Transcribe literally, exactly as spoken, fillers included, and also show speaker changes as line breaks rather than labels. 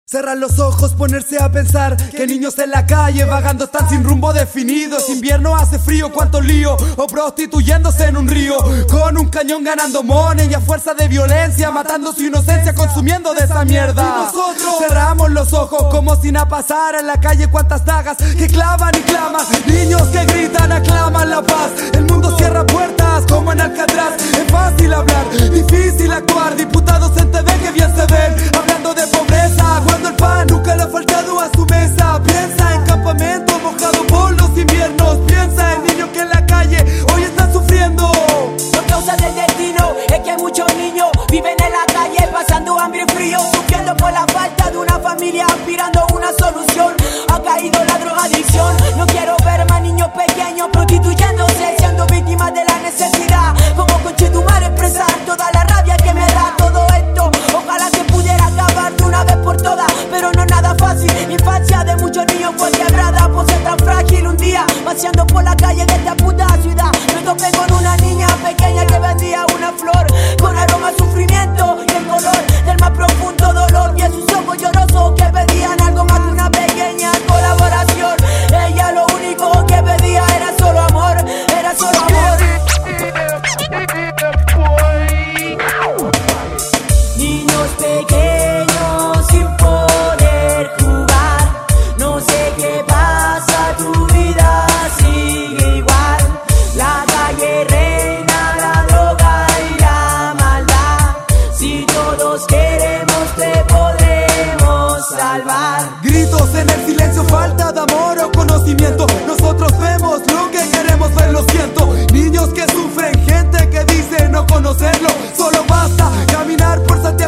Cerrar los ojos, ponerse a pensar que niños en la calle vagando están sin rumbo definido. Es invierno, hace frío, cuánto lío, o prostituyéndose en un río, con un cañón ganando money y a fuerza de violencia matando su inocencia, consumiendo de esa mierda. Y nosotros cerramos los ojos como si nada pasara en la calle. Cuántas dagas que clavan y claman, niños que gritan, aclaman la paz. El mundo cierra puertas como en Alcatraz. Es fácil hablar, difícil actuar. Diputados en T V que bien se ven hablando de pobreza, cuando el pan nunca le ha faltado a su mesa. Piensa en campamento mojado por los inviernos. Piensa en niños que en la calle hoy están sufriendo.
Por causa del destino es que muchos niños viven en la calle pasando hambre y frío, sufriendo por la falta de una familia, aspirando a una solución. Ha caído la drogadicción. No quiero ver más niños pequeños prostituyéndose, siendo víctimas de la necesidad. Como conchetumar expresar toda la rabia que me da todo esto. Ojalá se pudiera acabar de una vez por todas, pero no es nada fácil. La infancia de muchos niños fue quebrada por ser tan frágil. Un día, paseando por la calle de esta puta ciudad, me topé con una niña pequeña que vendía una flor con aroma a sufrimiento y el color del más profundo dolor. Y en sus ojos llorosos que pedían algo más que una pequeña colaboración. Ella lo único que pedía era solo amor, era solo amor. Niños pequeños sin poder jugar, no sé qué pasa, tu vida sigue igual. La calle reina, la droga y la maldad. Si todos queremos te podremos salvar.
Gritos en el silencio, falta de amor o conocimiento. Nosotros vemos lo que queremos ver, lo siento. Niños que sufren, gente que dice no conocerlo. Solo basta caminar por Santiago